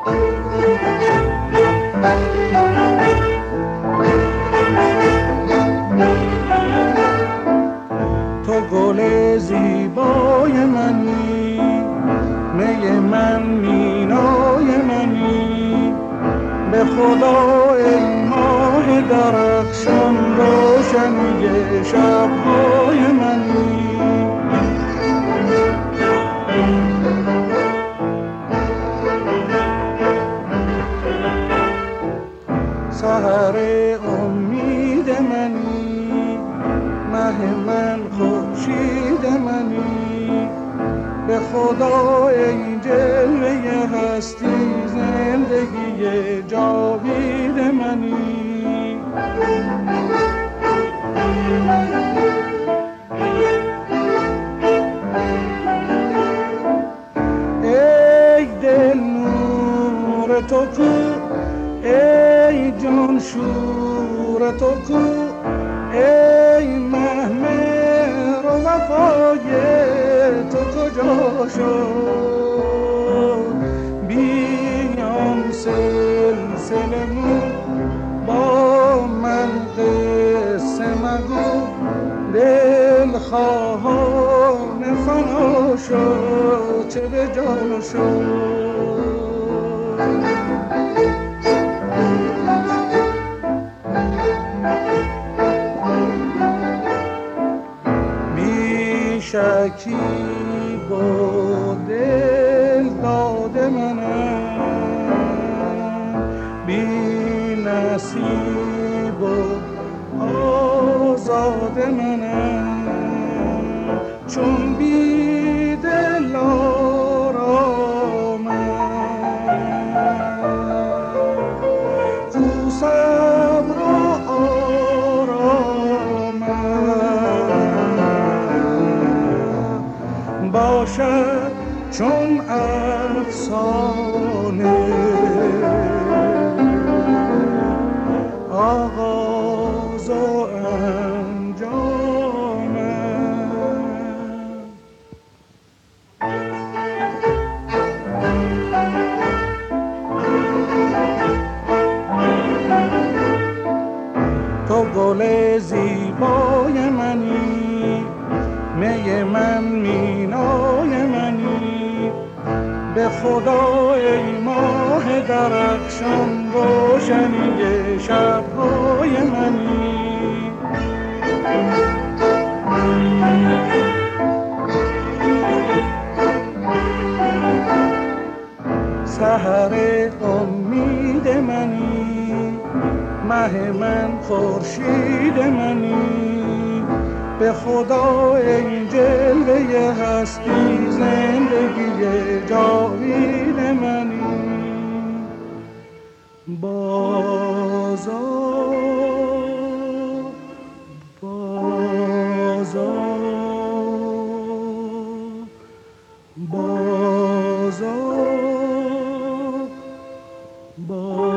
تو گل زیبای منی، می من مینای منی، به خدا ای ماه درخشان روشنی شب‌های منی. سحر امید منی، مه من خورشید منی، به خدا ای جلوه هستی زندگی جاوید منی. ای دل نور تو کو، ای جان شور تو کو، ای مهر و وفای تو کجا شد؟ بیان سلسله مو با من قصه مگو، دل خواهان فنا شد چه به جان شد. شکی با دل داده منم، بی نصیب و آزاده منم، چون بی دل آرامم، کو صبر و آرامم باشد چون افسانه، آغاز و انجامم. تو گل زیبای منی، می من مینای منی، به خدا ای ماه درخشان روشنی شب‌های منی. سحر امید منی، مه من خورشید منی، به خدا ای جلوه هستی زندگی جاوید منی. بازار بازار بازار بازار